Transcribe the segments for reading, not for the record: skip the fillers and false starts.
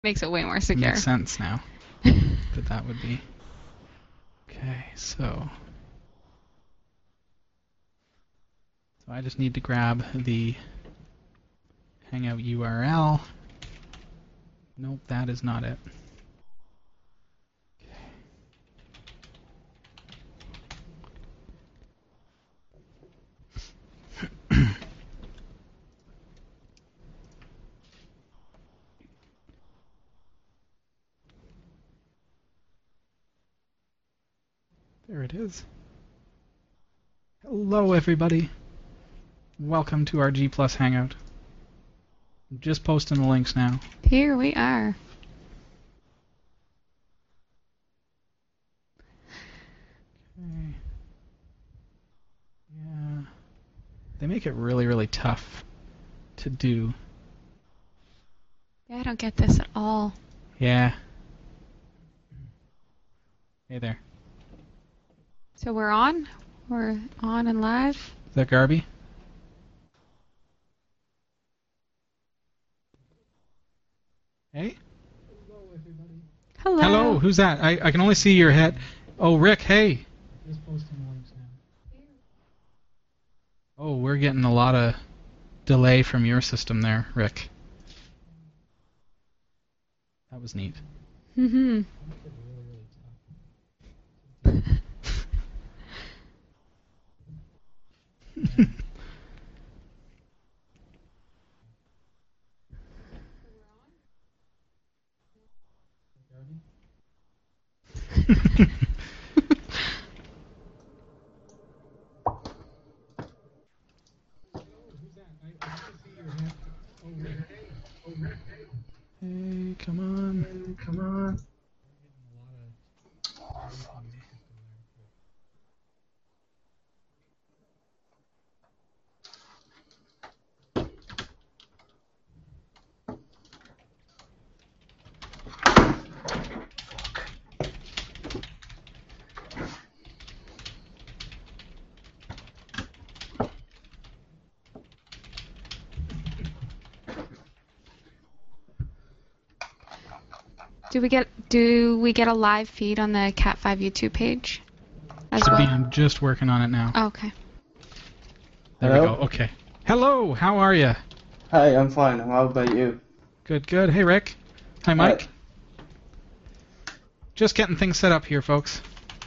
Makes it way more secure. Makes sense now. that would be. Okay, so I just need to grab the Hangout URL. Nope, that is not it. There it is. Hello, everybody. Welcome to our G+ Hangout. I'm just posting the links now. Here we are. Okay. Yeah. They make it really, really tough to do. Yeah, I don't get this at all. Yeah. Hey there. So we're on? We're on and live? Is that Garby? Hey? Hello, everybody. Hello. Hello, who's that? I can only see your head. Oh, Rick, hey. Just posting the links now. Oh, we're getting a lot of delay from your system there, Rick. That was neat. Mm-hmm. Hey, come on. Come on. Do we get a live feed on the Cat5 YouTube page as Should well? be just working on it now. Oh, okay. There Hello? we go. Okay. Hello, how are you? Hi, I'm fine. How about you? Good, good. Hey, Rick. Hi, Mike. Just getting things set up here, folks.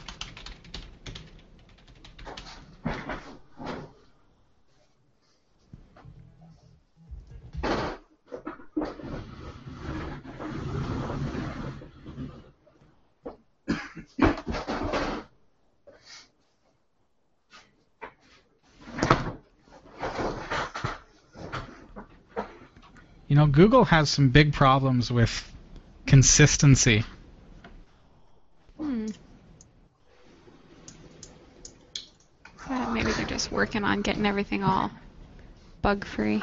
You know, Google has some big problems with consistency. Maybe they're just working on getting everything all bug-free.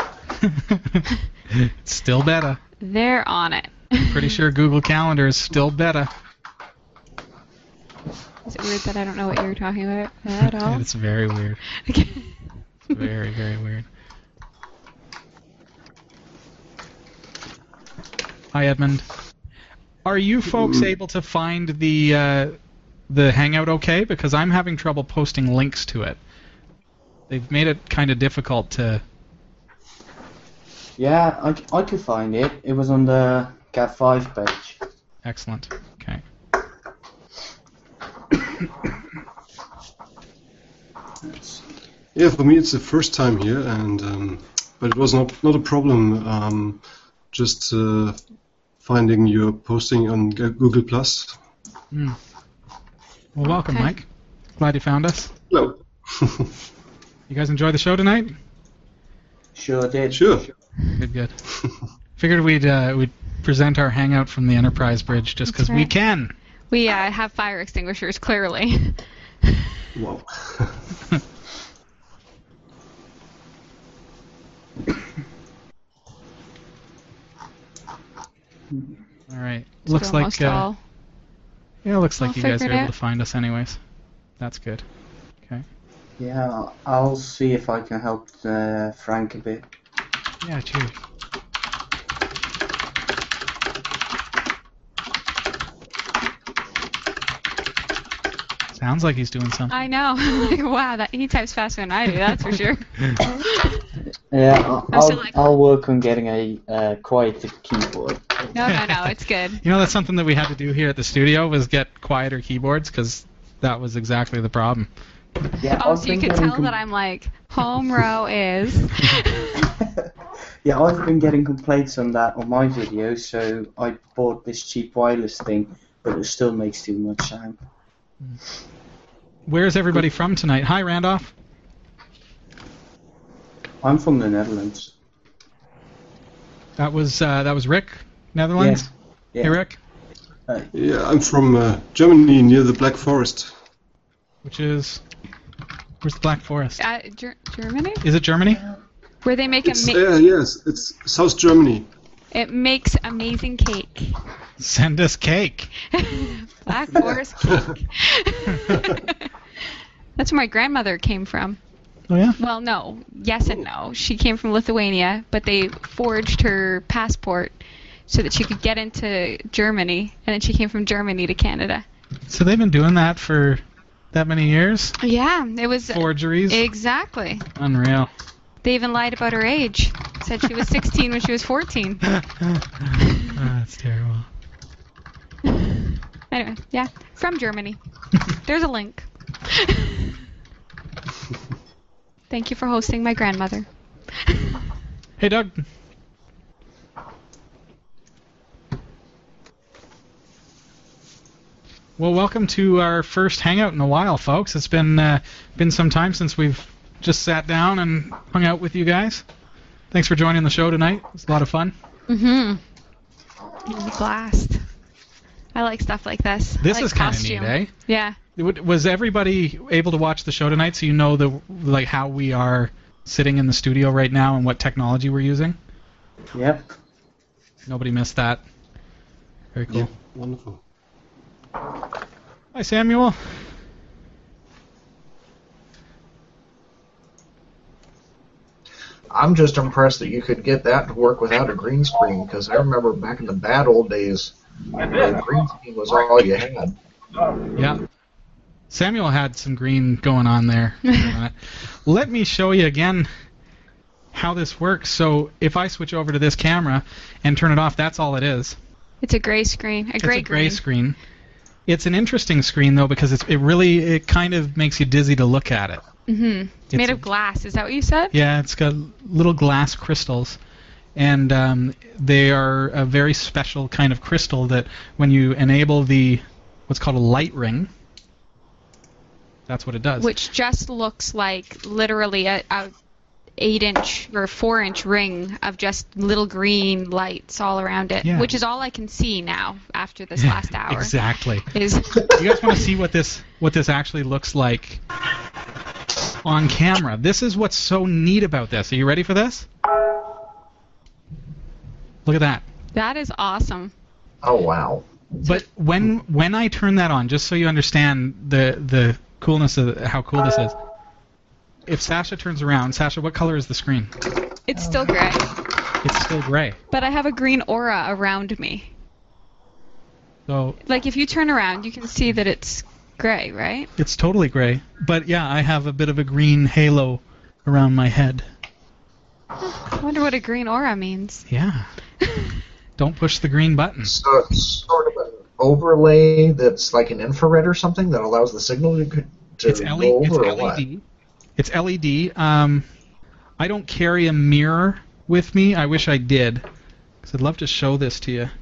Still beta. They're on it. Pretty sure Google Calendar is still beta. Is it weird that I don't know what you're talking about at all? It's very weird. Okay. It's very, very weird. Hi, Edmund. Are you folks able to find the Hangout okay? Because I'm having trouble posting links to it. They've made it kind of difficult to... Yeah, I could find it. It was on the Cat5 page. Excellent. Okay. Yeah, for me it's the first time here, and but it was not a problem. Just finding your posting on Google Plus. Well, welcome, Okay. Mike. Glad you found us. Hello. You guys enjoy the show tonight? Sure did. Sure. Good, good. Figured we'd present our Hangout from the Enterprise Bridge just because That's we right. can. We have fire extinguishers, clearly. Wow. All right. Looks Still like almost all. yeah, looks like I'll you guys are figure it able out. to find us anyways. That's good. Okay. Yeah, I'll see if I can help Frank a bit. Yeah, cheers. Sounds like he's doing something. I know. Wow, he types faster than I do, that's for sure. Yeah, I'm still like- I'll work on getting a quieter keyboard. No, it's good. You know, that's something that we had to do here at the studio was get quieter keyboards because that was exactly the problem. Yeah, Oh, I've so you been can getting tell that I'm like, home row is... Yeah, I've been getting complaints on that on my videos, so I bought this cheap wireless thing, but it still makes too much sound. Where's everybody from tonight? Hi, Randolph. I'm from the Netherlands. That was Rick, Netherlands. Yeah. Hey, Rick. Yeah, I'm from Germany, near the Black Forest. Which is... Where's the Black Forest? Germany? Is it Germany? Where they make Yes, it's South Germany. It makes amazing cake. Send us cake. Black Forest cake. That's where my grandmother came from. Oh, yeah? Well, no. Yes and no. She came from Lithuania, but they forged her passport so that she could get into Germany, and then she came from Germany to Canada. So they've been doing that for that many years? Yeah, it was... Forgeries? Exactly. Unreal. They even lied about her age. Said she was 16 when she was 14. That's terrible. Anyway, yeah, from Germany. There's a link. Thank you for hosting my grandmother. Hey, Doug. Well, welcome to our first hangout in a while, folks. It's been some time since we've just sat down and hung out with you guys. Thanks for joining the show tonight. It's a lot of fun. Mm-hmm. It was a blast. I like stuff like this. This I like is kind of costume. neat, eh? Yeah. Was everybody able to watch the show tonight so you know how we are sitting in the studio right now and what technology we're using? Yep. Nobody missed that. Very cool. Yeah, wonderful. Hi, Samuel. I'm just impressed that you could get that to work without a green screen, because I remember back in the bad old days, the green screen was all you had. Yeah. Samuel had some green going on there. Let me show you again how this works. So if I switch over to this camera and turn it off, that's all it is. It's a gray screen. It's a gray screen. It's an interesting screen, though, because it kind of makes you dizzy to look at it. Mm-hmm. It's made of glass. Is that what you said? Yeah, it's got little glass crystals. And they are a very special kind of crystal that when you enable what's called a light ring, that's what it does. Which just looks like literally a 8-inch or 4-inch ring of just little green lights all around it, which is all I can see now after this last hour. Exactly. You guys want to see what this actually looks like on camera? This is what's so neat about this. Are you ready for this? Look at that. That is awesome. Oh, wow. But when I turn that on, just so you understand the coolness of how cool this is, if Sasha turns around, Sasha, what color is the screen? It's still gray. It's still gray. But I have a green aura around me. So, like if you turn around, you can see that it's gray, right? It's totally gray. But yeah, I have a bit of a green halo around my head. I wonder what a green aura means. Yeah. Don't push the green button. So it's sort of an overlay that's like an infrared or something that allows the signal to go over or what? It's LED. I don't carry a mirror with me. I wish I did, because I'd love to show this to you.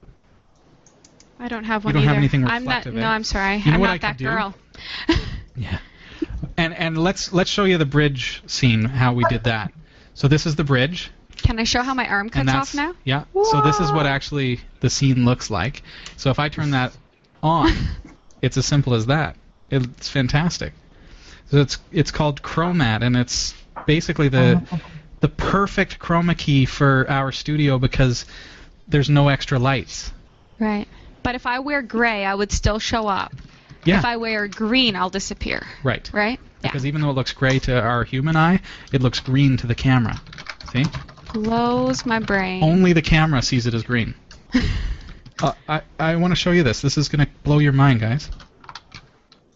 I don't have one either. You don't have either. anything reflective. No, I'm sorry. You know I'm what not I that could girl. Do? Yeah. And let's show you the bridge scene, how we did that. So this is the bridge. Can I show how my arm cuts off now? Yeah. Whoa. So this is what actually the scene looks like. So if I turn that on, it's as simple as that. It's fantastic. So it's called Chromat, and it's basically the perfect chroma key for our studio because there's no extra lights. Right. But if I wear gray, I would still show up. Yeah. If I wear green, I'll disappear. Right. Right? Because even though it looks gray to our human eye, it looks green to the camera. See? Blows my brain. Only the camera sees it as green. I want to show you this. This is going to blow your mind, guys.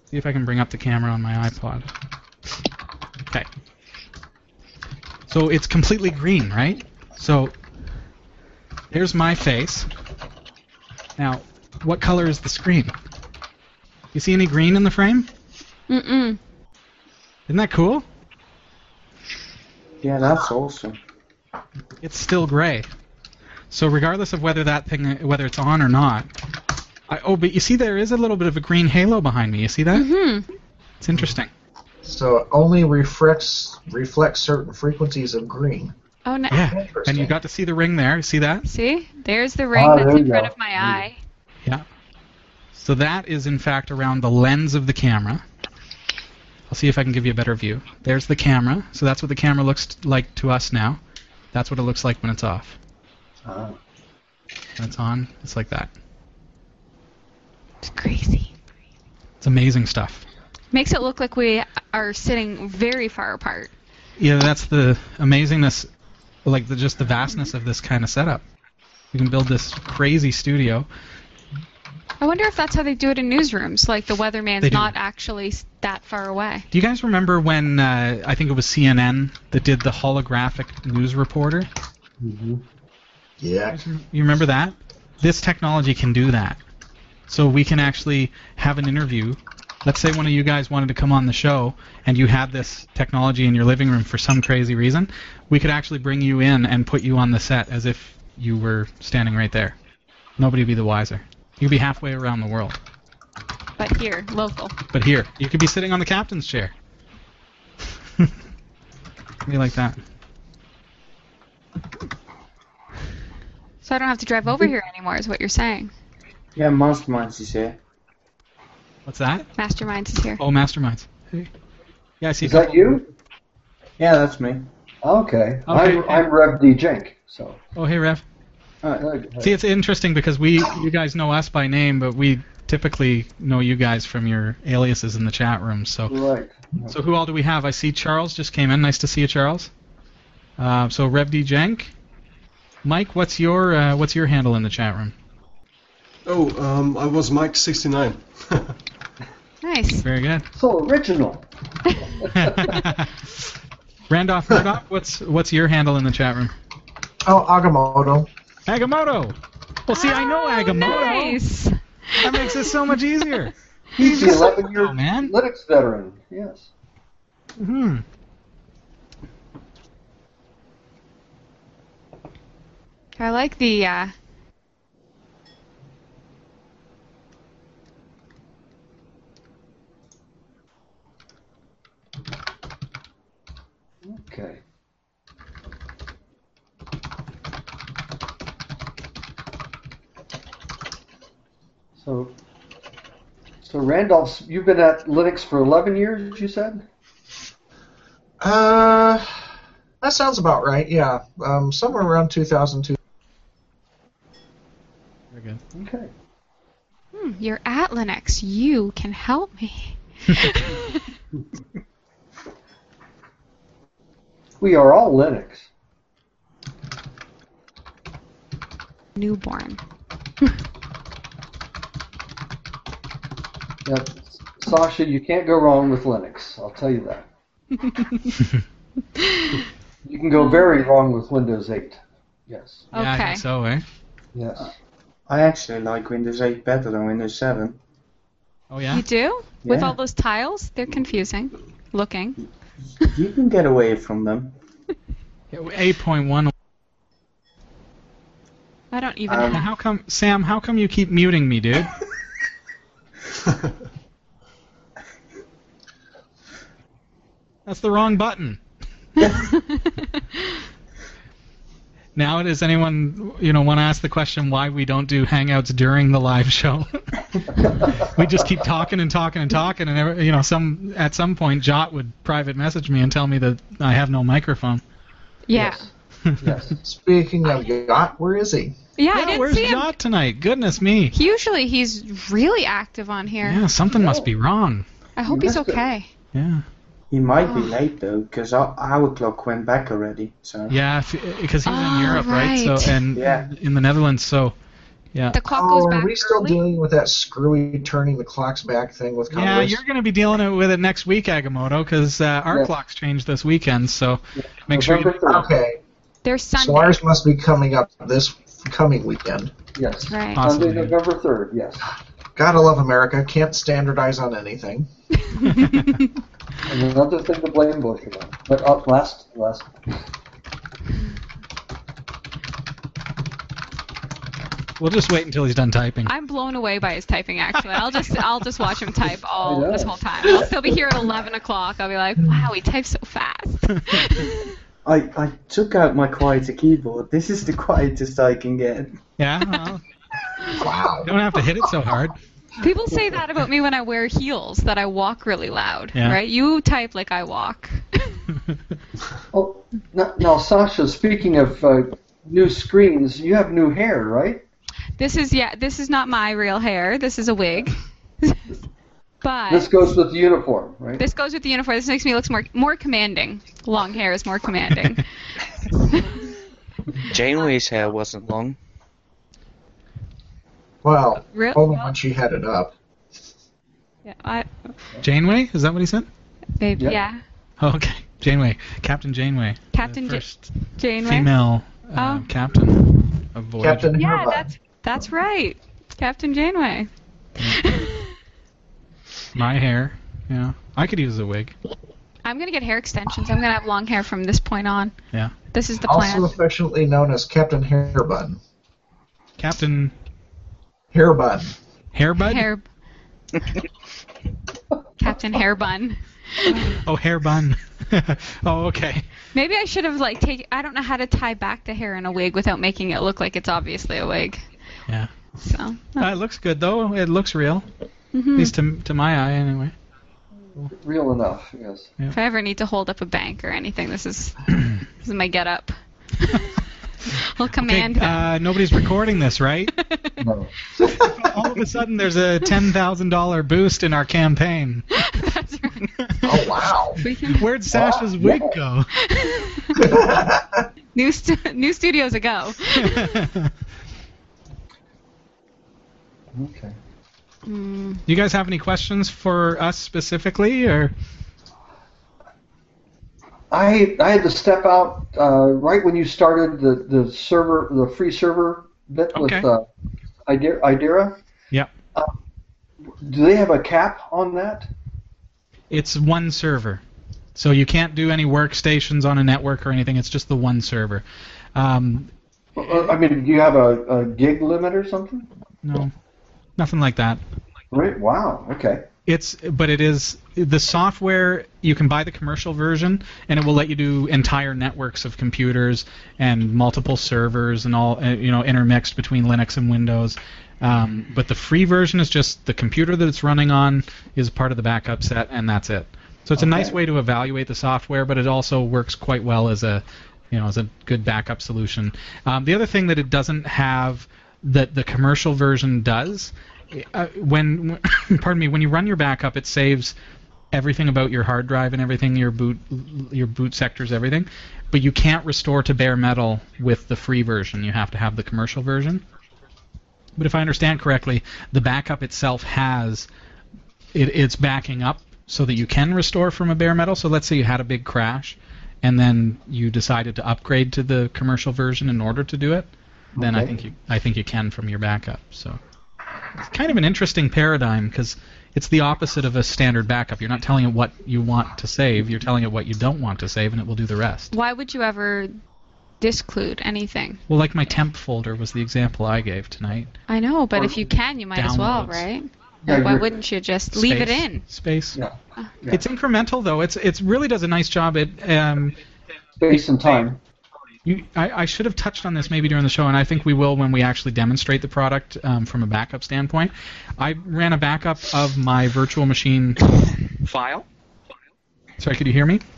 See if I can bring up the camera on my iPod. Okay. So it's completely green, right? So there's my face. Now, what color is the screen? You see any green in the frame? Mm-mm. Isn't that cool? Yeah, that's awesome. It's still gray. So regardless of whether whether it's on or not. But you see there is a little bit of a green halo behind me. You see that? Mm-hmm. It's interesting. So it only reflects certain frequencies of green. Oh, no. Yeah. Interesting. And you got to see the ring there. See that? See? There's the ring Ah, that's there in you front go. of my eye. Yeah. So that is in fact around the lens of the camera. I'll see if I can give you a better view. There's the camera. So that's what the camera looks like to us now. That's what it looks like when it's off. Ah. When it's on, it's like that. It's crazy. It's amazing stuff. Makes it look like we are sitting very far apart. Yeah, that's the amazingness, like just the vastness of this kind of setup. We can build this crazy studio. I wonder if that's how they do it in newsrooms. Like the weatherman's They do. not actually that far away. Do you guys remember when I think it was CNN that did the holographic news reporter? Mm-hmm. Yeah. You remember that? This technology can do that. So we can actually have an interview. Let's say one of you guys wanted to come on the show and you had this technology in your living room for some crazy reason. We could actually bring you in and put you on the set as if you were standing right there. Nobody would be the wiser. You'd be halfway around the world. But here, local. But here, you could be sitting on the captain's chair. Be like that. So I don't have to drive over here anymore, is what you're saying. Yeah, Masterminds is here. What's that? Masterminds is here. Oh, Masterminds. Hey. Yeah, I see. Is that you? Yeah, that's me. Okay. Okay. I'm Rev D. Jenk. So. Oh, hey, Rev. Good. See, it's interesting because you guys know us by name, but we typically know you guys from your aliases in the chat room. So, Right. so who all do we have? I see Charles just came in. Nice to see you, Charles. So Rev D. Jenk. Mike, what's your handle in the chat room? Oh, I was Mike69. Nice. Very good. So original. Randolph Murdoch, what's your handle in the chat room? Oh, Agamotto. Agamotto. Well, see, I know Agamotto. Nice. That makes it so much easier. He's the 11-year Oh, man. Linux veteran. Yes. Hmm. I like the Okay. So Randolph, you've been at Linux for 11 years, you said? That sounds about right. Yeah. Somewhere around 2002. Very good. Okay. you're at Linux. You can help me. We are all Linux. Newborn. Yeah, Sasha, you can't go wrong with Linux. I'll tell you that. You can go very wrong with Windows 8. Yes. Yeah, I Okay. think so, eh? Yes. I actually like Windows 8 better than Windows 7. Oh, yeah? You do? With Yeah. all those tiles? They're confusing looking. You can get away from them. Yeah, 8.1. I don't even Um, know. How come, Sam, how come you keep muting me, dude? That's the wrong button. Now, does anyone, want to ask the question why we don't do Hangouts during the live show? We just keep talking and talking and talking, and at some point, Jot would private message me and tell me that I have no microphone. Yeah. Yes. Speaking of Yacht, where is he? Yeah, I Yeah, didn't where's see him. Jot tonight? Goodness me. Usually he's really active on here. Yeah, something must be wrong. I hope You he's missed it. okay. Yeah. He might be late though, because our clock went back already. So Yeah, because he was in Oh, Europe, right? right. So and Yeah. in the Netherlands, so Yeah. The clock goes back Are we still early? dealing with that screwy turning the clocks back thing with Yeah, Congress? you're going to be dealing with it next week, Agamotto, because our Yes. clocks change this weekend. So make sure you. November 3rd. Okay, There's Sunday. so ours must be coming up this coming weekend. Yes. Right. Awesome. Sunday, November 3rd, yes. Gotta love America. Can't standardize on anything. And another thing to blame Bush on. But last. We'll just wait until he's done typing. I'm blown away by his typing. Actually, I'll just watch him type all I know. this whole time. I'll still be here at 11 o'clock. I'll be like, wow, he types so fast. I took out my quieter keyboard. This is the quietest I can get. Yeah. Well, Wow. don't have to hit it so hard. People say that about me when I wear heels, that I walk really loud. Yeah. Right? You type like I walk. Oh, now, Sasha, speaking of new screens, you have new hair, right? This is not my real hair. This is a wig. But This goes with the uniform, right? this goes with the uniform. This makes me look more commanding. Long hair is more commanding. Janeway's hair wasn't long. Well, Real- only when she had it up. Yeah, Janeway? Is that what he said? maybe, Yep. yeah. Oh, okay. Janeway. Captain Janeway. Captain The first Janeway. female Oh. captain of Voyager. Captain Yeah, Hairbun. that's right. Captain Janeway. My hair. Yeah. I could use a wig. I'm gonna get hair extensions. I'm gonna have long hair from this point on. Yeah. This is the Also plan. affectionately known as Captain Hairbun. Captain Hairbun. Hairbud? Hair. Captain Hairbun. Oh, hair bun. Oh, okay. Maybe I should have I don't know how to tie back the hair in a wig without making it look like it's obviously a wig. Yeah. So. It looks good, though. It looks real. At Mhm. least to my eye, anyway. Real enough, yes. If I ever need to hold up a bank or anything, this is my get up. I'll command Okay, them. nobody's recording this, right? No. All of a sudden, there's a $10,000 boost in our campaign. That's right. Oh, wow. We can Where'd Sasha's wig go? new studios a go. Okay. Mm. You guys have any questions for us specifically, or? I had to step out right when you started the free server bit Okay. with Idera. Yep. Do they have a cap on that? It's one server. So you can't do any workstations on a network or anything. It's just the one server. I mean, do you have a gig limit or something? No, nothing like that. Right. Wow. Okay. But it is the software. You can buy the commercial version, and it will let you do entire networks of computers and multiple servers and all, intermixed between Linux and Windows. But the free version is just the computer that it's running on is part of the backup set, and that's it. So it's a nice way to evaluate the software, but it also works quite well as a good backup solution. The other thing that it doesn't have that the commercial version does, when you run your backup, it saves everything about your hard drive and everything, your boot sectors, everything. But you can't restore to bare metal with the free version. You have to have the commercial version. But if I understand correctly, the backup itself it's backing up so that you can restore from a bare metal. So let's say you had a big crash, and then you decided to upgrade to the commercial version in order to do it. Then I think you can from your backup. So it's kind of an interesting paradigm because it's the opposite of a standard backup. You're not telling it what you want to save. You're telling it what you don't want to save, and it will do the rest. Why would you ever disclude anything? Well, like my temp folder was the example I gave tonight. I know, but if you can, you might as well, Downloads. right? Yeah, Why you're- wouldn't you just leave it in? Space. Yeah. Yeah. It's incremental though. It really does a nice job at. Space and time. I should have touched on this maybe during the show, and I think we will when we actually demonstrate the product from a backup standpoint. I ran a backup of my virtual machine file. Sorry, could you hear me?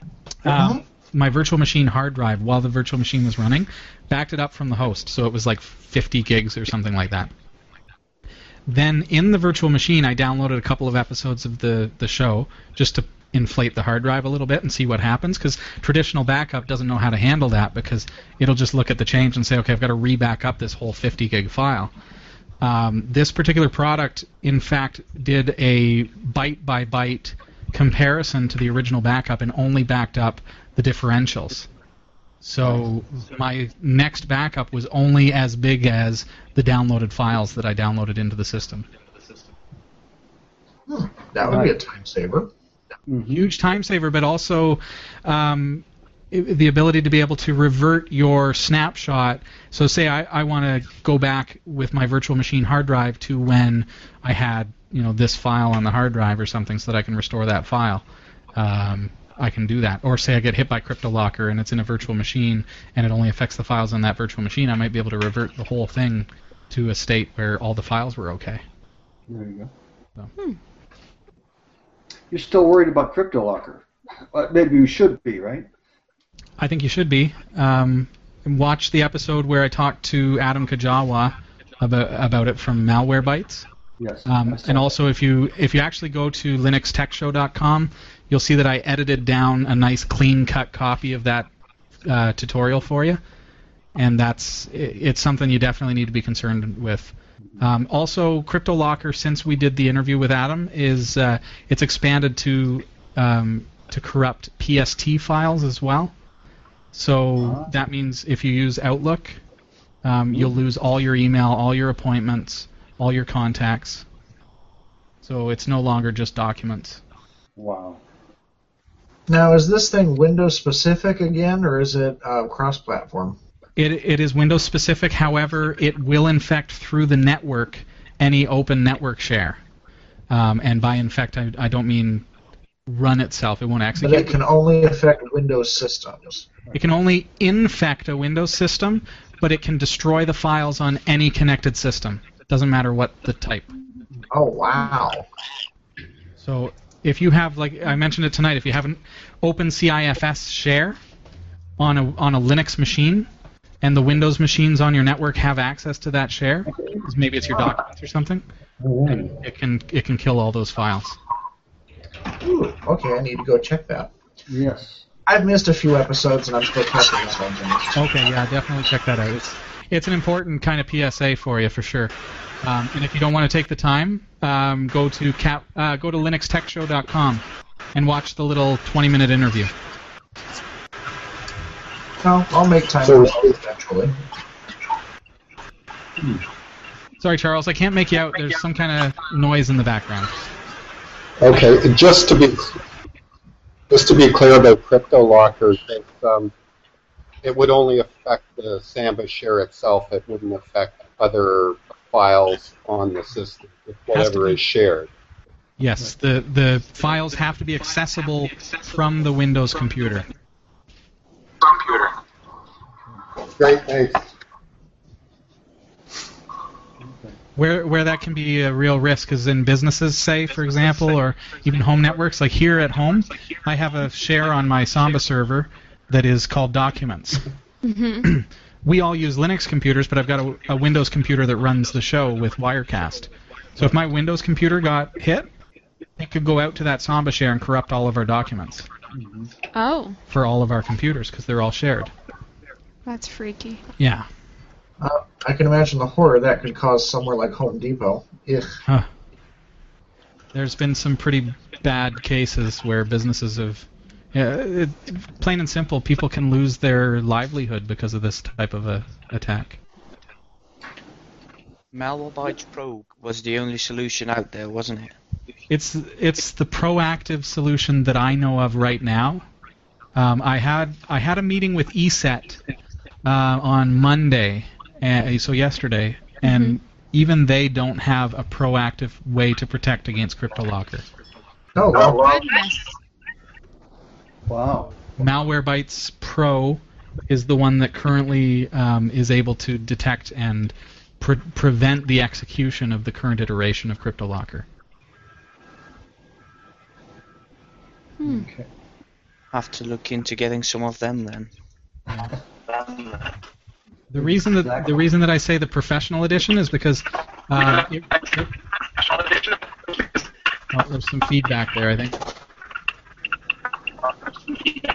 My virtual machine hard drive, while the virtual machine was running, backed it up from the host, so it was like 50 gigs or something like that. Then in the virtual machine, I downloaded a couple of episodes of the show just to inflate the hard drive a little bit and see what happens, because traditional backup doesn't know how to handle that, because it'll just look at the change and say, okay, I've got to re-back up this whole 50 gig file. This particular product, in fact, did a byte-by-byte comparison to the original backup and only backed up the differentials. So my next backup was only as big as the downloaded files that I downloaded into the system. That would be a time saver. Huge time saver, but also the ability to be able to revert your snapshot. So say I want to go back with my virtual machine hard drive to when I had this file on the hard drive or something, so that I can restore that file. I can do that. Or say I get hit by CryptoLocker and it's in a virtual machine and it only affects the files on that virtual machine, I might be able to revert the whole thing to a state where all the files were okay. There you go. So. You're still worried about CryptoLocker. Maybe you should be, right? I think you should be. Watch the episode where I talked to Adam Kajawa about it from Malwarebytes. Yes. And also, if you actually go to linuxtechshow.com, you'll see that I edited down a nice clean-cut copy of that tutorial for you, and it's something you definitely need to be concerned with. Also, CryptoLocker, since we did the interview with Adam, is it's expanded to corrupt PST files as well. So that means if you use Outlook, you'll lose all your email, all your appointments, all your contacts. So it's no longer just documents. Wow. Now, is this thing Windows specific again, or is it cross-platform? It is Windows specific. However, it will infect through the network any open network share. And by infect, I don't mean run itself. It won't execute. But it can only affect Windows systems. It can only infect a Windows system, but it can destroy the files on any connected system. It doesn't matter what the type. Oh, wow. So if you have, like I mentioned it tonight, if you have an OpenCIFS share on a Linux machine, and the Windows machines on your network have access to that share, because maybe it's your documents or something, and it can kill all those files. Ooh, okay, I need to go check that. Yes. I've missed a few episodes, and I'm still catching this one. Okay, yeah, definitely check that out. It's an important kind of PSA for you, for sure. And if you don't want to take the time, go to linuxtechshow.com and watch the little 20-minute interview. No, I'll make time for it eventually. Sorry, Charles, I can't make you out. There's some kind of noise in the background. Okay, just to be clear about CryptoLocker, it would only affect the Samba share itself. It wouldn't affect other files on the system, whatever is shared. Yes, the files have to be accessible from the Windows computer. Great, thanks. Where that can be a real risk is in businesses, say, for example, or even home networks. Like here at home, I have a share on my Samba server that is called Documents. Mm-hmm. We all use Linux computers, but I've got a Windows computer that runs the show with Wirecast. So if my Windows computer got hit, it could go out to that Samba share and corrupt all of our documents. Oh. For all of our computers, because they're all shared. That's freaky. Yeah. I can imagine the horror that could cause somewhere like Home Depot. Huh. There's been some pretty bad cases where businesses have... plain and simple, people can lose their livelihood because of this type of attack. Malwarebytes Pro was the only solution out there, wasn't it? It's the proactive solution that I know of right now. I had a meeting with ESET on Monday, so yesterday, and even they don't have a proactive way to protect against CryptoLocker. Oh, wow. Goodness. Wow. Malwarebytes Pro is the one that currently is able to detect and prevent the execution of the current iteration of CryptoLocker. Okay. Have to look into getting some of them then. The reason that I say the professional edition is because there's some feedback there, I think.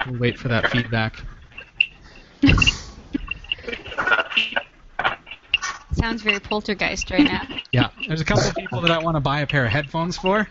We'll wait for that feedback. Sounds very poltergeist right now. Yeah, there's a couple of people that I want to buy a pair of headphones for.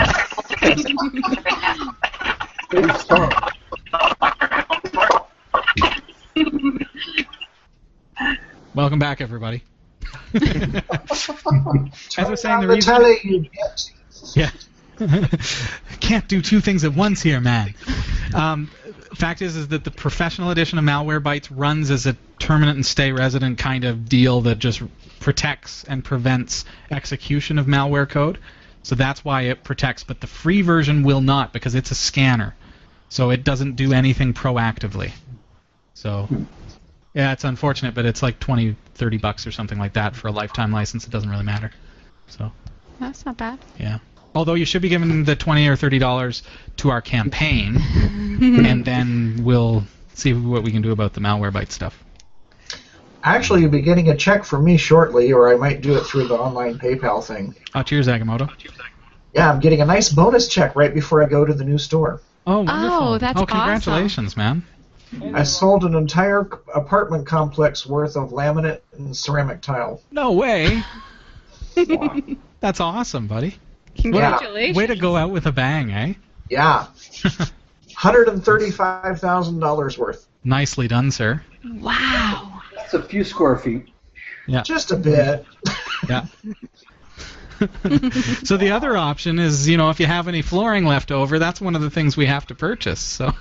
Welcome back, everybody. As I was saying, the reason... Yeah. Can't do two things at once here, man. Fact is that the professional edition of Malwarebytes runs as a permanent and stay resident kind of deal that just protects and prevents execution of malware code. So that's why it protects, but the free version will not because it's a scanner. So it doesn't do anything proactively. So yeah, it's unfortunate, but it's like $20, $30 or something like that for a lifetime license. It doesn't really matter. So That's not bad. yeah. Although you should be giving the $20 or $30 to our campaign, and then we'll see what we can do about the Malwarebytes stuff. Actually, you'll be getting a check from me shortly, or I might do it through the online PayPal thing. Oh, cheers, Agamotto. Yeah, I'm getting a nice bonus check right before I go to the new store. Oh, wonderful. Oh, that's awesome. Congratulations, man. I sold an entire apartment complex worth of laminate and ceramic tile. No way. That's awesome, buddy. Congratulations. Way to go out with a bang, eh? Yeah. $135,000 worth. Nicely done, sir. Wow. That's a few square feet. Yeah. Just a bit. Yeah. So the other option is, if you have any flooring left over, that's one of the things we have to purchase. So.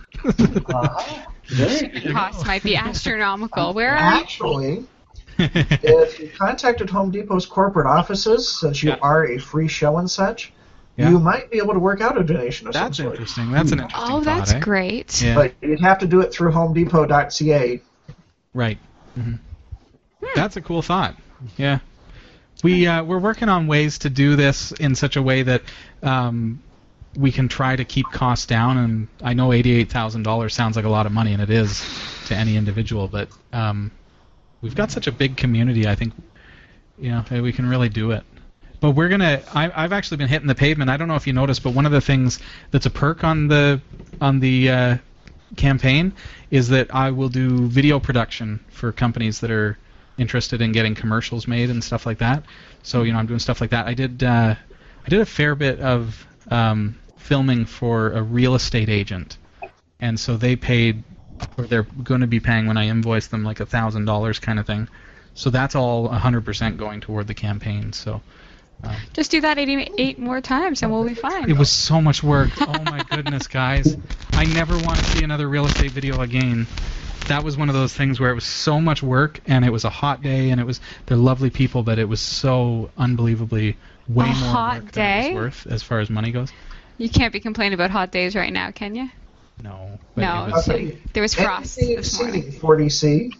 Costs might be astronomical. Where are you? Actually, if you contacted Home Depot's corporate offices, since you are a free show and such, you might be able to work out a donation of some sort. That's interesting. That's an interesting thought, that's great. Yeah. But you'd have to do it through homedepot.ca. Right. Mm-hmm. That's a cool thought. Yeah. We're working on ways to do this in such a way that we can try to keep costs down. And I know $88,000 sounds like a lot of money, and it is to any individual. But we've got such a big community. I think we can really do it. But we're gonna. I've actually been hitting the pavement. I don't know if you noticed, but one of the things that's a perk on the campaign is that I will do video production for companies that are interested in getting commercials made and stuff like that. So I'm doing stuff like that. I did a fair bit of filming for a real estate agent, and so they paid, or they're going to be paying when I invoice them, like $1,000 kind of thing. So that's all 100% going toward the campaign. So just do that 88 more times and we'll be fine. it was so much work. Oh my goodness, guys! I never want to see another real estate video again. That was one of those things where it was so much work, and it was a hot day, and they're lovely people, but it was so unbelievably way more hot work day? than it was worth as far as money goes. You can't be complaining about hot days right now, can you? No. But No, it was, there was frost this morning. 40C.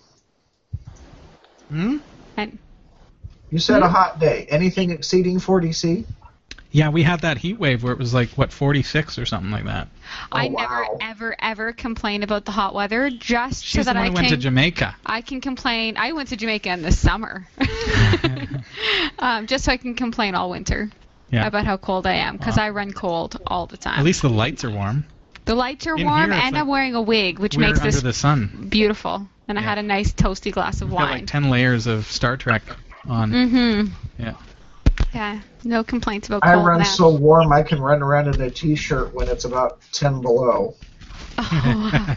And You said a hot day. Anything exceeding 40C? yeah, we had that heat wave where it was like 46 or something like that. I never, ever complain about the hot weather just She's so that the one who went to Jamaica. I can complain. I went to Jamaica in the summer, just so I can complain all winter about how cold I am because I run cold all the time. At least the lights are warm. The lights are In warm, here, it's and like I'm wearing a wig, which we're makes under this the sun. beautiful. And I had a nice toasty glass of We've got wine. like 10 layers of Star Trek on. Mm-hmm. Yeah. Yeah, no complaints about I cold run now. so warm I can run around in a t-shirt when it's about 10 below. Oh.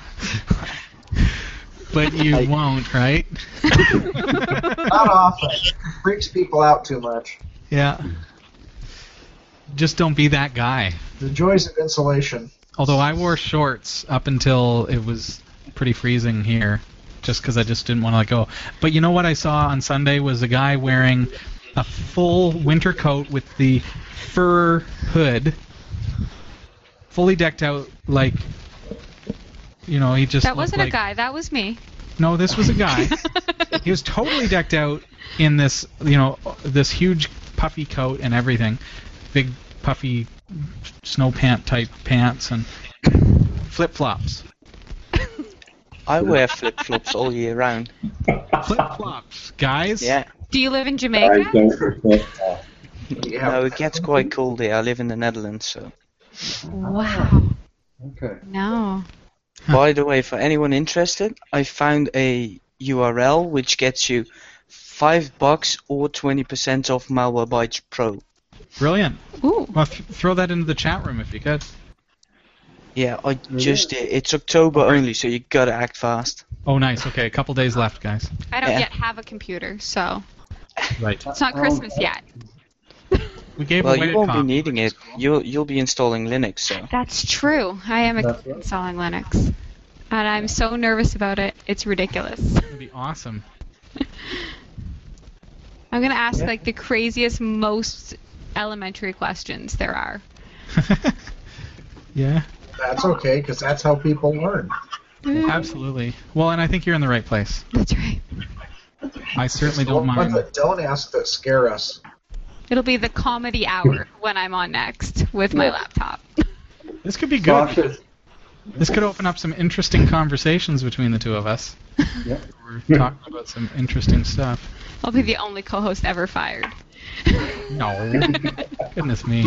But you won't, right? Not often. Freaks people out too much. Yeah. Just don't be that guy. The joys of insulation. Although I wore shorts up until it was pretty freezing here, just because I just didn't want to let go. But you know what I saw on Sunday was a guy wearing a full winter coat with the fur hood, fully decked out, like, he just That wasn't looked a guy. That was me. No, this was a guy. He was totally decked out in this, this huge puffy coat and everything. Big puffy snow pant type pants and flip-flops. I wear flip-flops all year round. Flip-flops, guys. Yeah. Do you live in Jamaica? No, it gets quite cold here. I live in the Netherlands, so. Wow. Okay. No. By the way, for anyone interested, I found a URL which gets you $5 or 20% off Malwarebytes Pro. Brilliant. Ooh. Well, throw that into the chat room if you could. Yeah, I just did. It's October only, so you gotta act fast. Oh, nice. Okay, a couple days left, guys. I don't yet have a computer, so Right. it's not Christmas yet. We gave Well, away you a won't be copy. needing it. You'll be installing Linux, so. That's true. I am installing Linux, and I'm so nervous about it. It's ridiculous. It'd be awesome. I'm gonna ask like the craziest, most elementary questions there are. Yeah. That's okay, because that's how people learn. Absolutely. Well, and I think you're in the right place. That's right. I certainly The don't ones mind. that don't ask that scare us. It'll be the comedy hour when I'm on next with my laptop. This could be good. Sasha, This could open up some interesting conversations between the two of us. Yep. We're talking about some interesting stuff. I'll be the only co-host ever fired. No. Goodness me.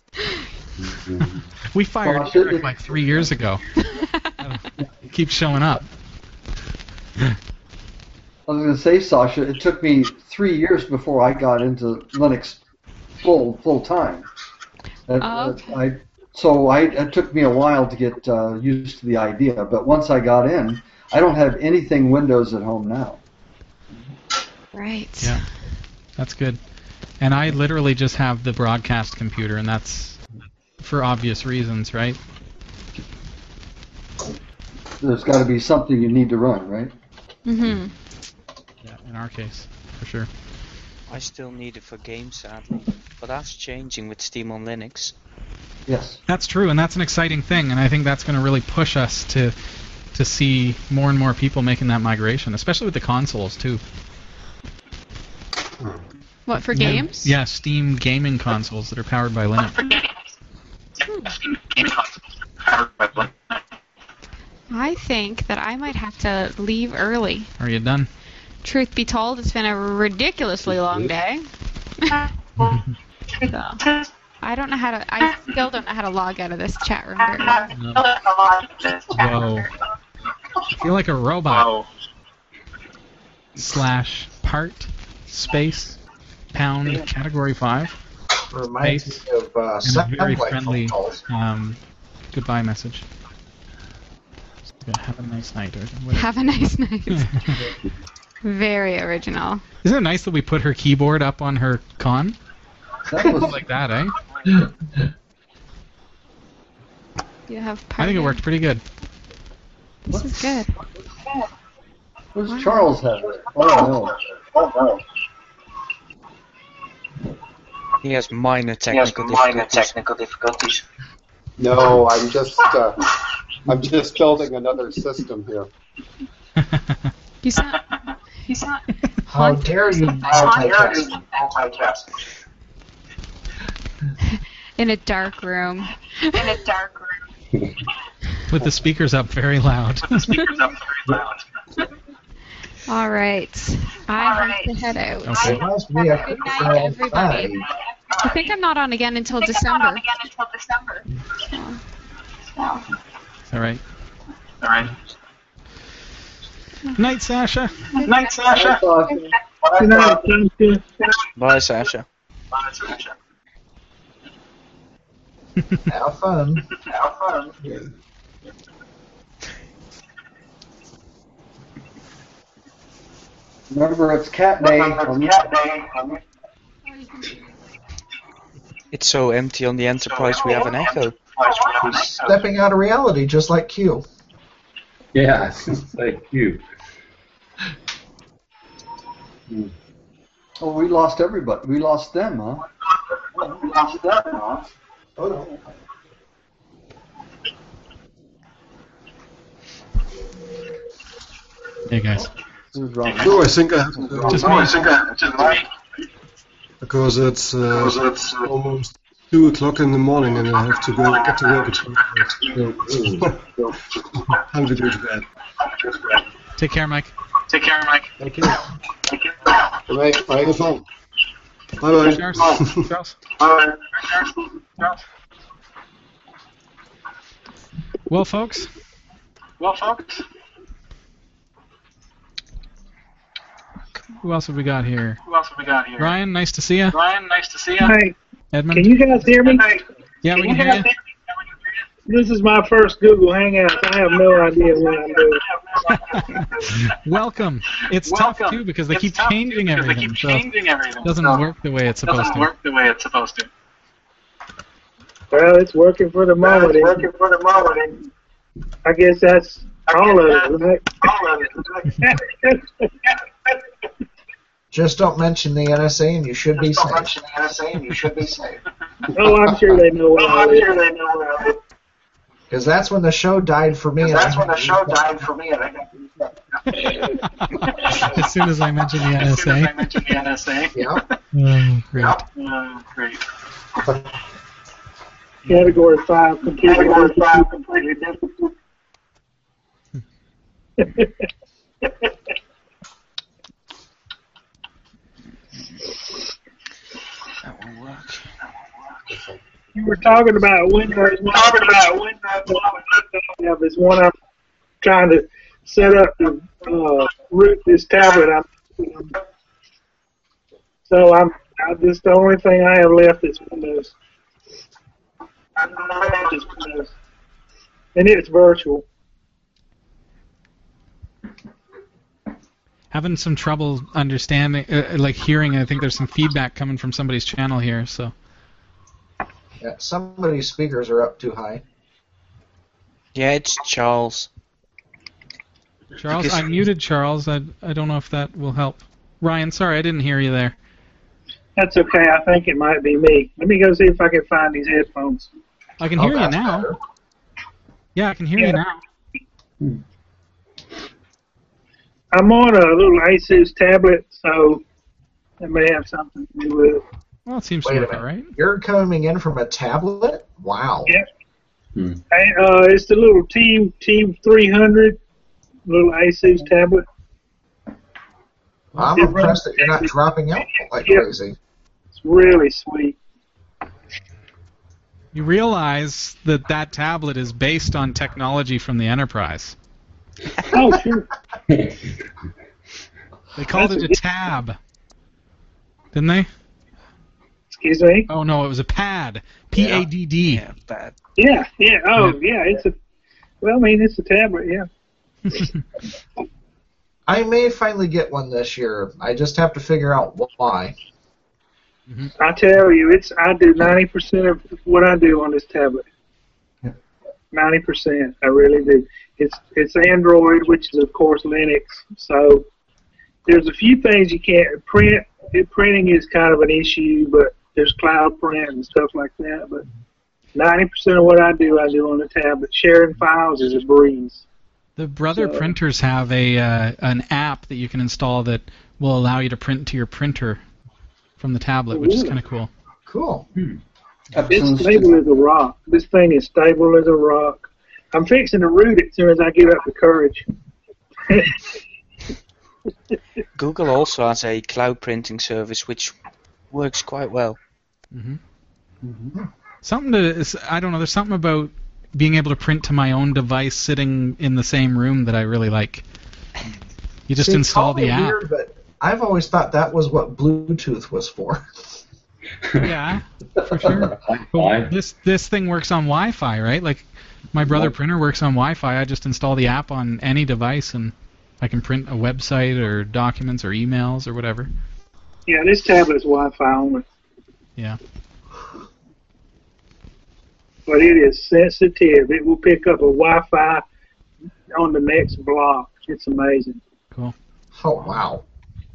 We fired Sasha, Eric like 3 years ago. He keeps showing up. I was going to say, Sasha, it took me 3 years before I got into Linux full time. Okay. It took me a while to get used to the idea, but once I got in, I don't have anything Windows at home now. Right. Yeah. That's good. And I literally just have the broadcast computer, and that's for obvious reasons, right? There's got to be something you need to run, right? Mm-hmm. Yeah, in our case, for sure. I still need it for games, sadly. But that's changing with Steam on Linux. Yes. That's true, and that's an exciting thing, and I think that's going to really push us to see more and more people making that migration, especially with the consoles, too. What, for games? Yeah, Steam gaming consoles that are powered by Linux. I think that I might have to leave early. Are you done? Truth be told, it's been a ridiculously long day. So, I don't know how to. I still don't know how to log out of this chat room very well. Whoa. I feel like a robot. /part space pound category 5 Reminds space me of and a very satellite friendly phone calls. goodbye message. Yeah, have a nice night. Or whatever. Have a nice night. Very original. Isn't it nice that we put her keyboard up on her con? That was Like that, eh? You have I think it worked pretty good. This is good. Where's Charles have it? Oh no. He has minor technical difficulties. No, I'm just building another system here. You sound. How dare you multitask? In a dark room. With the speakers up very loud. All right. I have to head out. Okay. It must be a Good night, critical everybody. time. I think I'm not on again until December. All right. Night, Sasha. Good night, Sasha. Bye, Sasha. Have fun. Remember, it's cat day. It's so empty on the Enterprise we have an echo. Stepping out of reality, just like Q. Yeah, thank you. Oh, we lost everybody. We lost them, huh? Oh, no. Hey, guys. This is wrong. No, I think I have to go. Just me. Because it's almost 2 o'clock in the morning and I have to get to work at 12. Time to go to bed. Take care, Mike. Thank you. Good night. Have fun. Bye-bye. Charles. Well, folks, Who else have we got here? Ryan, nice to see you. Hey, Edmund? can you guys hear me? Yeah, we can hear you. This is my first Google Hangouts. I have no idea what I'm doing. Welcome. It's tough, too, because they keep changing everything. So it doesn't work the way it's supposed to. Well, it's working for the moment. I guess that's all of it, right? Just don't mention the NSA and you should be safe. Oh, I'm sure they know what I is. Because that's when the show died for me. As soon as I mention the NSA. Yeah. Great. Category 5 completely different. That won't work. You were talking about Windows. There's one I'm trying to set up to root this tablet. The only thing I have left is Windows. And it's virtual. Having some trouble understanding, hearing. I think there's some feedback coming from somebody's channel here. So. Yeah, somebody's speakers are up too high. Yeah, it's Charles. I muted Charles. I don't know if that will help. Ryan, sorry, I didn't hear you there. That's okay. I think it might be me. Let me go see if I can find these headphones. I can hear you now. Better. Yeah, I can hear you now. I'm on a little Asus tablet, so it may have something to do with it. Well, it seems to work all right. You're coming in from a tablet? Wow. Yeah. It's the little Team 300 little Asus tablet. I'm impressed that you're not dropping out like crazy. It's really sweet. You realize that tablet is based on technology from the Enterprise. Oh, sure. They called it a tab. Didn't they? Excuse me? Oh, no, it was a pad. P-A-D-D. Yeah, bad. Yeah. Oh, yeah. It's a tablet, yeah. I may finally get one this year. I just have to figure out why. Mm-hmm. I tell you, I do 90% of what I do on this tablet. 90%, I really do. It's Android, which is of course Linux. So there's a few things you can't print. Printing is kind of an issue, but there's cloud print and stuff like that. But 90% of what I do on the tablet. Sharing files is a breeze. The Brother printers have an app that you can install that will allow you to print to your printer from the tablet, which is kind of cool. Cool. It's stable as a rock. This thing is stable as a rock. I'm fixing to root it as soon as I get up the courage. Google also has a cloud printing service which works quite well. Mm-hmm. Mm-hmm. I don't know, there's something about being able to print to my own device sitting in the same room that I really like. You just install the app. Weird, but I've always thought that was what Bluetooth was for. Yeah, for sure. Well, this thing works on Wi-Fi, right? Like my Brother printer works on Wi-Fi. I just install the app on any device and I can print a website or documents or emails or whatever. Yeah, this tablet is Wi-Fi only. Yeah. But it is sensitive. It will pick up a Wi-Fi on the next block. It's amazing. Cool. Oh, wow.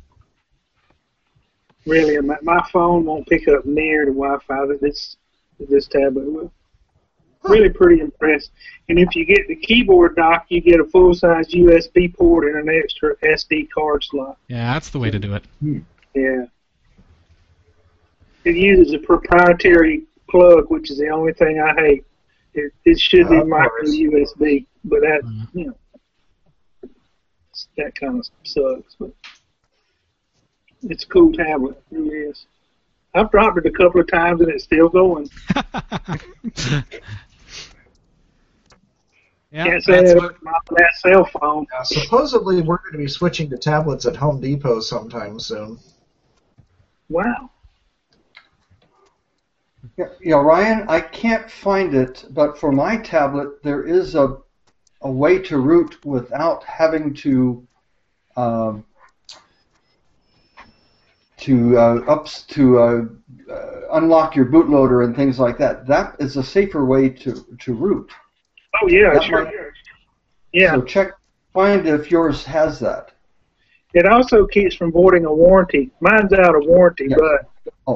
Really, my phone won't pick up near the Wi-Fi that this tablet will. Really pretty impressed. And if you get the keyboard dock, you get a full-size USB port and an extra SD card slot. Yeah, that's the way to do it. Yeah. It uses a proprietary plug, which is the only thing I hate. It should be micro USB, but that that kind of sucks. But it's a cool tablet. It really is. I've dropped it a couple of times and it's still going. Yeah, Can't say that with my last cell phone. Supposedly, we're going to be switching to tablets at Home Depot sometime soon. Wow. Yeah, Ryan, I can't find it, but for my tablet, there is a way to root without having to unlock your bootloader and things like that. That is a safer way to root. Oh yeah, that sure. Might, yeah. So find if yours has that. It also keeps from voiding a warranty. Mine's out of warranty, but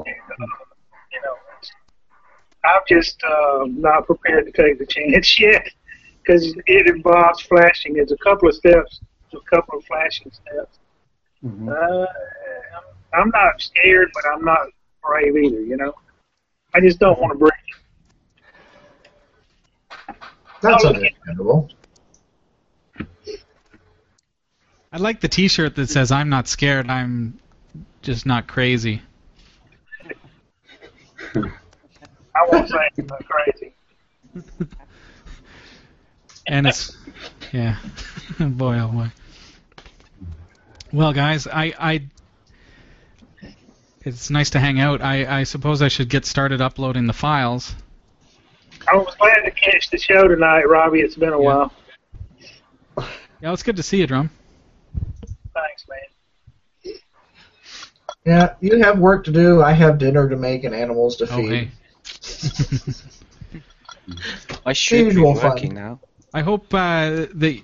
I'm just not prepared to take the chance yet because it involves flashing. There's a couple of steps, a couple of flashing steps. Mm-hmm. I'm not scared, but I'm not brave either. I just don't want to break it. That's understandable. I like the T-shirt that says "I'm not scared, I'm just not crazy." I won't say I'm not crazy. And it's, yeah, boy, oh boy. Well, guys, it's nice to hang out. I suppose I should get started uploading the files. I was glad to catch the show tonight, Robbie. It's been a while. Yeah, it's good to see you, Drum. Thanks, man. Yeah, you have work to do. I have dinner to make and animals to feed. I should be working now. I hope that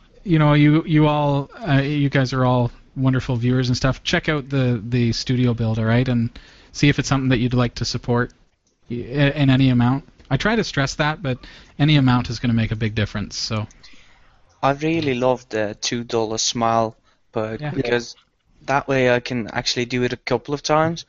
you guys are all wonderful viewers and stuff. Check out the studio build, all right, and see if it's something that you'd like to support in any amount. I try to stress that, but any amount is going to make a big difference. So I really love the $2 smile perk because that way I can actually do it a couple of times.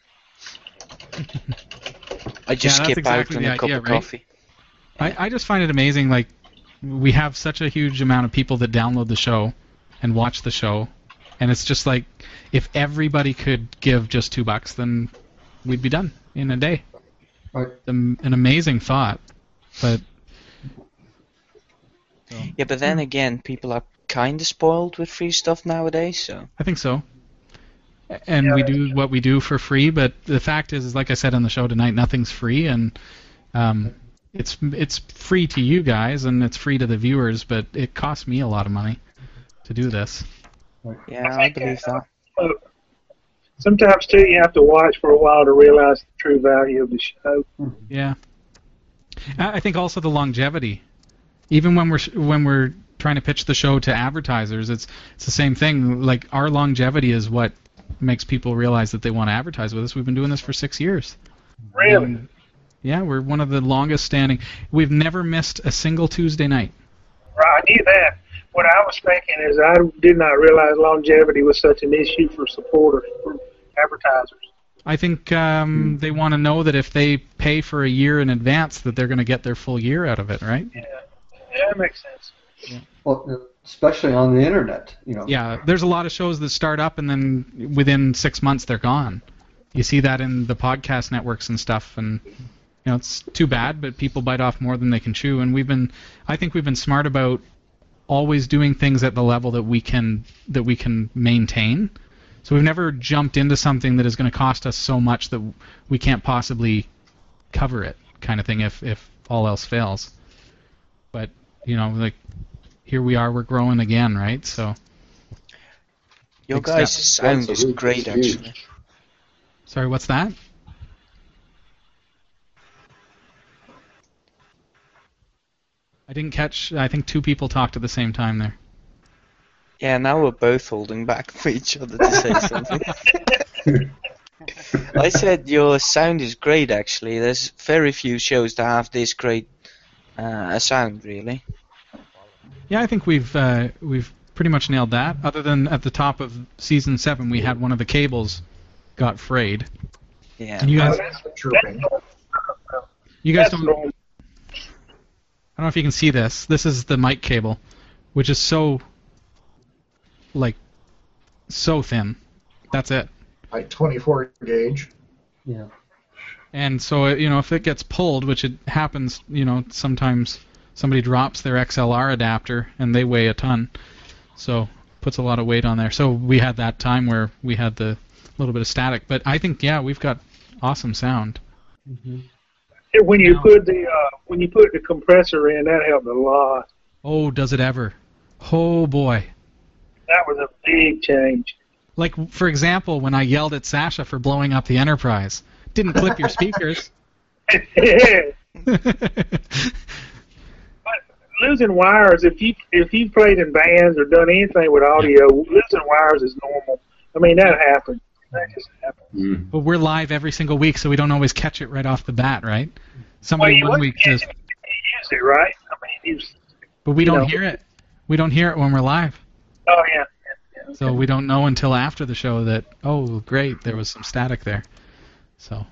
I just skip out on a cup of coffee. I just find it amazing. Like, we have such a huge amount of people that download the show and watch the show, and it's just like, if everybody could give just $2, then we'd be done in a day. Right. An amazing thought, but yeah. But then again, people are kind of spoiled with free stuff nowadays. So I think so. And we do what we do for free, but the fact is, like I said on the show tonight, nothing's free, and it's free to you guys and it's free to the viewers, but it costs me a lot of money to do this. Yeah, I believe that. Sometimes too, you have to watch for a while to realize the true value of the show. Yeah, I think also the longevity. Even when we're trying to pitch the show to advertisers, it's the same thing. Like, our longevity is what makes people realize that they want to advertise with us. We've been doing this for 6 years. Really? And, yeah, we're one of the longest standing. We've never missed a single Tuesday night. Right, I knew that. What I was thinking is I did not realize longevity was such an issue for supporters, for advertisers. I think they want to know that if they pay for a year in advance, that they're going to get their full year out of it, right? Yeah, that makes sense. Yeah. Well, especially on the internet, Yeah, there's a lot of shows that start up and then within 6 months they're gone. You see that in the podcast networks and stuff, and it's too bad, but people bite off more than they can chew. And I think we've been smart about always doing things at the level that we can maintain. So we've never jumped into something that is going to cost us so much that we can't possibly cover it, kind of thing, if all else fails. But like, here we are, we're growing again, right? So your guys' sound is great, actually. Sorry, what's that? I didn't catch. I think two people talked at the same time there. Yeah, now we're both holding back for each other to say something. I said your sound is great, actually. There's very few shows that have this great a sound, really. Yeah, I think we've pretty much nailed that. Other than at the top of season 7, we had one of the cables got frayed. Yeah. And you guys don't. I don't know if you can see this. This is the mic cable, which is so thin. That's it. Like 24 gauge. Yeah. And so, if it gets pulled, which it happens, sometimes somebody drops their XLR adapter, and they weigh a ton, so puts a lot of weight on there. So we had that time where we had the little bit of static, but I think we've got awesome sound. Mm-hmm. When you put the compressor in, that helped a lot. Oh, does it ever? Oh boy. That was a big change. Like, for example, when I yelled at Sasha for blowing up the Enterprise. Didn't clip your speakers. But losing wires, if you played in bands or done anything with audio, losing wires is normal. I mean, that happened. That just happened. But we're live every single week, so we don't always catch it right off the bat, right? Somebody one week says, use it, right? I mean, but we don't hear it. We don't hear it when we're live. Oh, yeah. Okay. So we don't know until after the show that, oh, great, there was some static there. So.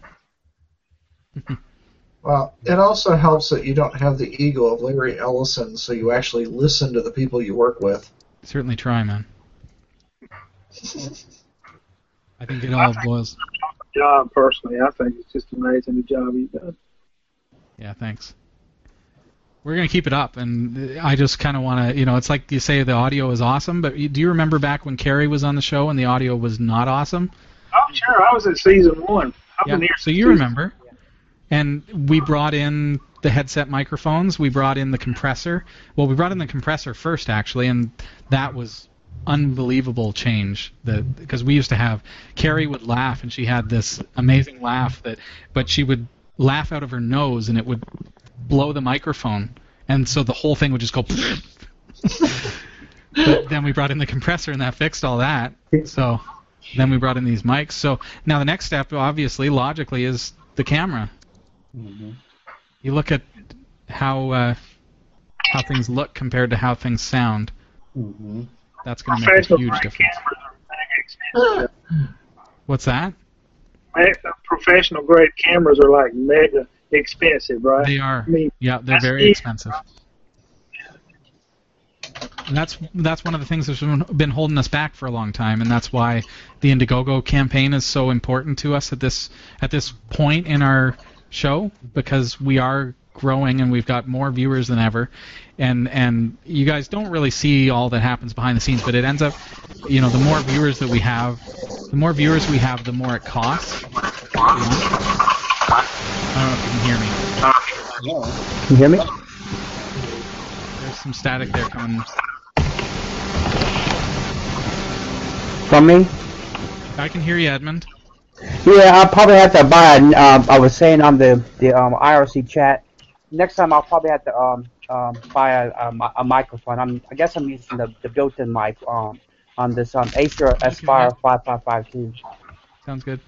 Well, it also helps that you don't have the ego of Larry Ellison, so you actually listen to the people you work with. Certainly try, man. I think it all boils. Job, personally, I think it's just amazing the job he's done. Yeah, thanks. We're going to keep it up, and I just kind of want to, it's like you say the audio is awesome, but do you remember back when Carrie was on the show and the audio was not awesome? Oh, sure. I was at season 1. I've been here so you remember. And we brought in the headset microphones. We brought in the compressor. Well, we brought in the compressor first, actually, and that was unbelievable change. Because we used to have, Carrie would laugh, and she had this amazing laugh, but she would laugh out of her nose, and it would blow the microphone, and so the whole thing would just go. But then we brought in the compressor, and that fixed all that. So then we brought in these mics. So now the next step, obviously, logically, is the camera. Mm-hmm. You look at how things look compared to how things sound. Mm-hmm. That's going to make a huge difference. What's that? Professional grade cameras are like mega expensive, right? They are. Yeah, they're very expensive. And that's one of the things that's been holding us back for a long time, and that's why the Indiegogo campaign is so important to us at this point in our show, because we are growing and we've got more viewers than ever, and you guys don't really see all that happens behind the scenes, but it ends up, the more viewers that we have, the more it costs. I don't know if you can hear me. Can you hear me? There's some static there coming. From me? I can hear you, Edmund. Yeah, I'll probably have to buy. I was saying on the IRC chat. Next time I'll probably have to buy a microphone. I guess I'm using the built-in mic on this Acer Aspire 5552. Sounds good.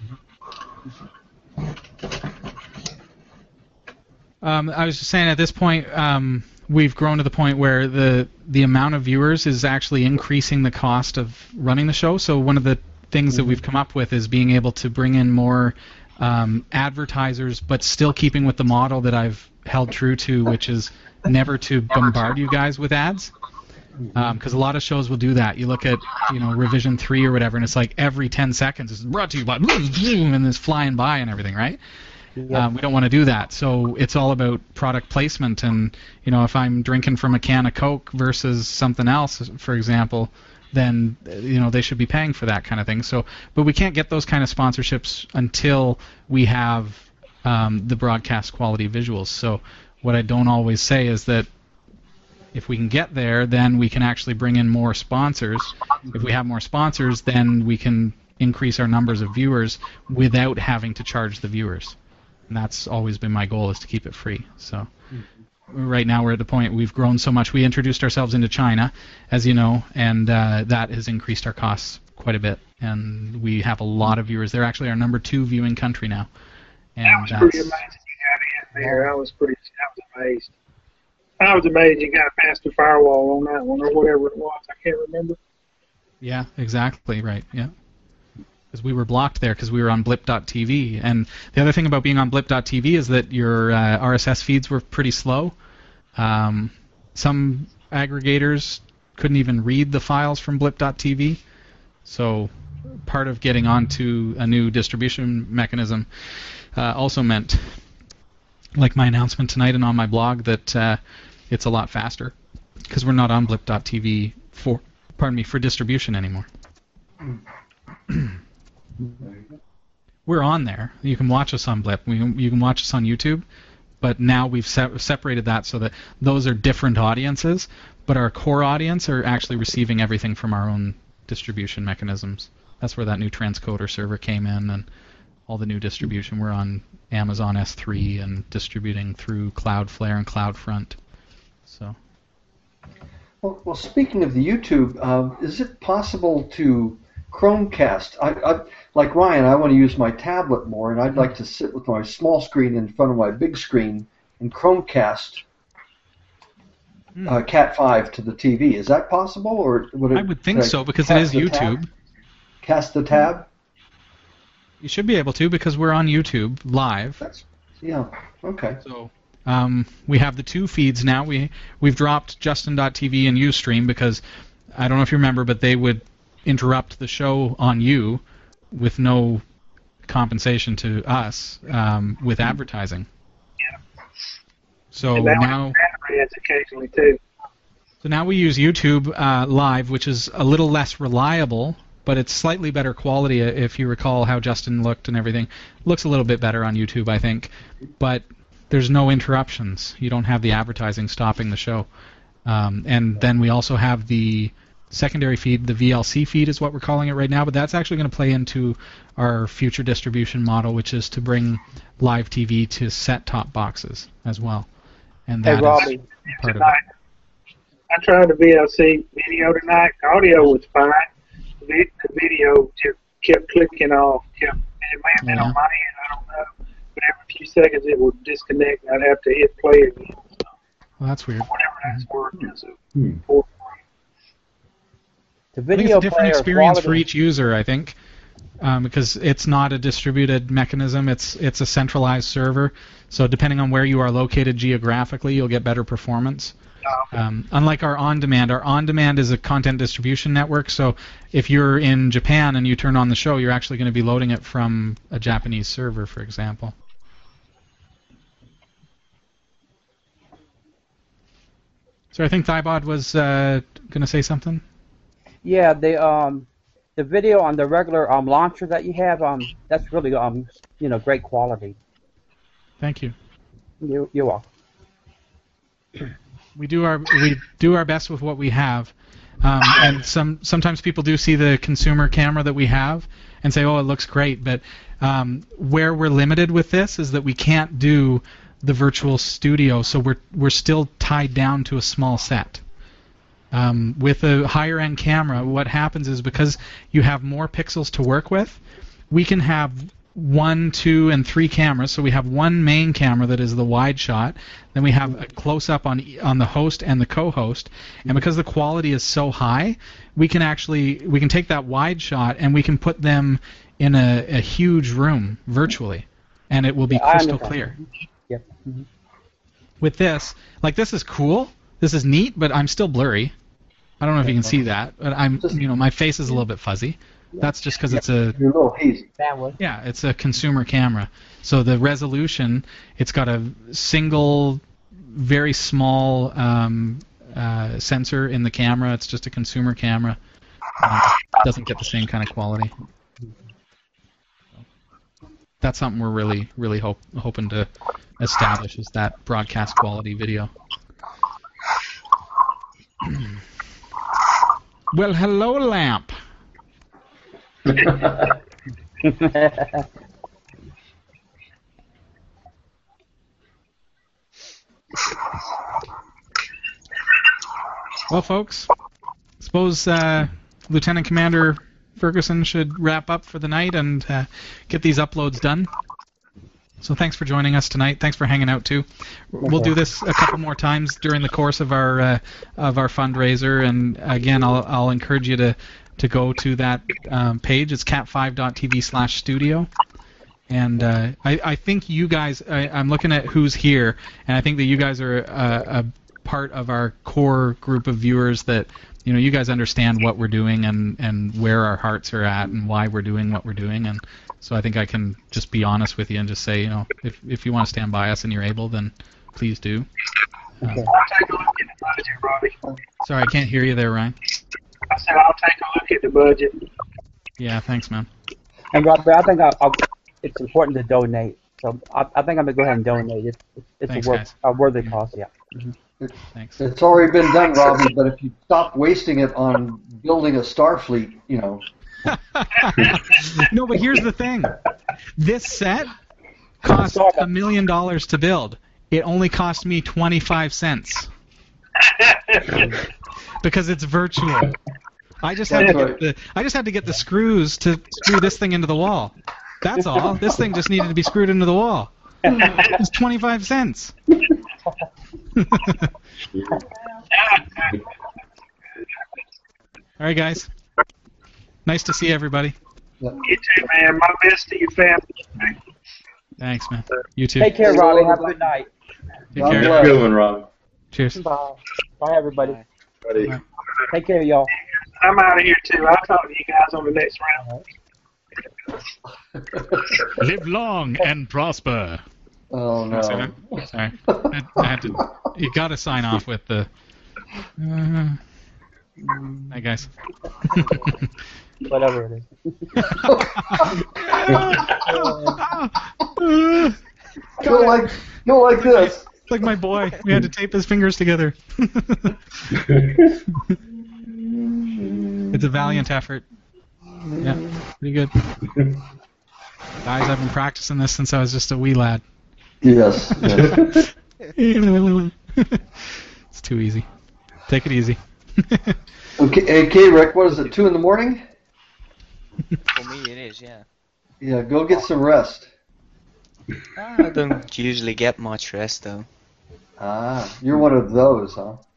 I was just saying at this point, we've grown to the point where the amount of viewers is actually increasing the cost of running the show. So one of the things that we've come up with is being able to bring in more advertisers, but still keeping with the model that I've held true to, which is never to bombard you guys with ads. Because a lot of shows will do that. You look at, Revision 3 or whatever, and it's like every 10 seconds it's brought to you by, and it's flying by and everything, right? Yep. We don't want to do that. So it's all about product placement. And, if I'm drinking from a can of Coke versus something else, for example, then, they should be paying for that kind of thing. So, but we can't get those kind of sponsorships until we have the broadcast quality visuals. So what I don't always say is that if we can get there, then we can actually bring in more sponsors. If we have more sponsors, then we can increase our numbers of viewers without having to charge the viewers. And that's always been my goal, is to keep it free. So right now we're at the point we've grown so much. We introduced ourselves into China, as you know, and that has increased our costs quite a bit. And we have a lot of viewers. They're actually our number 2 viewing country now. And that was pretty amazing. You got in there. I was amazed. I was amazed you got past the firewall on that one, or whatever it was. I can't remember. Yeah, exactly right. Yeah, because we were blocked there because we were on blip.tv. And the other thing about being on blip.tv is that your RSS feeds were pretty slow. Some aggregators couldn't even read the files from blip.tv. So part of getting onto a new distribution mechanism also meant, like my announcement tonight and on my blog, that it's a lot faster because we're not on blip.tv for distribution anymore. We're on there. You can watch us on Blip. You can watch us on YouTube, but now we've separated that so that those are different audiences, but our core audience are actually receiving everything from our own distribution mechanisms. That's where that new transcoder server came in, and all the new distribution. We're on Amazon S3 and distributing through Cloudflare and CloudFront. So. Well, speaking of the YouTube, is it possible to Chromecast? I like Ryan, I want to use my tablet more, and I'd like to sit with my small screen in front of my big screen and Chromecast Cat 5 to the TV. Is that possible, or would it? I would think so, because it is YouTube. Cast the tab? You should be able to, because we're on YouTube live. Yeah. Okay. So we have the two feeds now. We've dropped Justin.tv and Ustream because I don't know if you remember, but they would interrupt the show on you with no compensation to us with advertising. Yeah. So now occasionally too. So now we use YouTube Live, which is a little less reliable, but it's slightly better quality. If you recall how Justin looked and everything, looks a little bit better on YouTube, I think. But there's no interruptions. You don't have the advertising stopping the show. And then we also have the secondary feed, the VLC feed is what we're calling it right now, but that's actually going to play into our future distribution model, which is to bring live TV to set-top boxes as well. And that is part of it. I tried the VLC video tonight. The audio was fine. The video just kept clicking off. It may have been on my end, I don't know. But every few seconds it would disconnect, and I'd have to hit play again. So well, that's weird. Whatever that's worth. The I think it's a different experience for each user, I think, because it's not a distributed mechanism. It's a centralized server. So depending on where you are located geographically, you'll get better performance. Unlike our on-demand is a content distribution network. So if you're in Japan and you turn on the show, you're actually going to be loading it from a Japanese server, for example. So I think Thybod was going to say something. Yeah, the video on the regular launcher that you have, that's really great quality. Thank you. You're welcome. We do our best with what we have, and sometimes people do see the consumer camera that we have and say, "Oh, it looks great," but where we're limited with this is that we can't do the virtual studio, so we're still tied down to a small set. With a higher end camera, what happens is because you have more pixels to work with, we can have 1, 2, and 3 cameras. So we have one main camera that is the wide shot. Then we have a close-up on the host and the co-host. And because the quality is so high, we can take that wide shot and we can put them in a huge room virtually, and it will be crystal clear. Yeah. With this, this is cool. This is neat, but I'm still blurry. I don't know if you can see that, but my face is a little bit fuzzy. That's just because it's a it's a consumer camera. So the resolution, it's got a single, very small sensor in the camera. It's just a consumer camera. Doesn't get the same kind of quality. That's something we're really, really hoping to establish, is that broadcast quality video. Well, hello, Lamp. Well, folks, suppose Lieutenant Commander Ferguson should wrap up for the night and get these uploads done. So thanks for joining us tonight. Thanks for hanging out too. We'll do this a couple more times during the course of our fundraiser. And again, I'll encourage you to go to that page. It's cat5.tv/studio. And I think you guys, I'm looking at who's here, and I think that you guys are a part of our core group of viewers that, you guys understand what we're doing and where our hearts are at and why we're doing what we're doing. And so I think I can just be honest with you and just say, if you want to stand by us and you're able, then please do. Okay. I'll take a look at the budget, Robbie. Sorry, I can't hear you there, Ryan. I said I'll take a look at the budget. Yeah, thanks, man. And Robert, I think it's important to donate. So I think I'm gonna go ahead and donate. It's Thanks, a worthy cause. Yeah. Thanks. It's already been done, Robbie. But if you stop wasting it on building a Starfleet, you know. No, but here's the thing. This set cost $1 million to build. It only cost me 25 cents. Because it's virtual. I just had to get the screws to screw this thing into the wall. That's all. This thing just needed to be screwed into the wall. It's 25 cents. All right, guys. Nice to see everybody. You too, man. My best to your family. Thanks, man. You too. Take care, Robbie. Have a good night. Take care. Have a good one, Rob. Cheers. Bye. Bye, everybody. Buddy. Take care, y'all. I'm out of here too. I'll talk to you guys on the next round. Live long and prosper. Oh no. Sorry. I had to. You got to sign off with the. Hi, guys. Whatever it is. Go like this. Like my boy. We had to tape his fingers together. It's a valiant effort. Yeah, pretty good. Guys, I've been practicing this since I was just a wee lad. Yes. It's too easy. Take it easy. Okay, Rick, what is it, 2 in the morning? For me it is, yeah. Yeah, go get some rest. I don't usually get much rest, though. Ah, you're one of those, huh?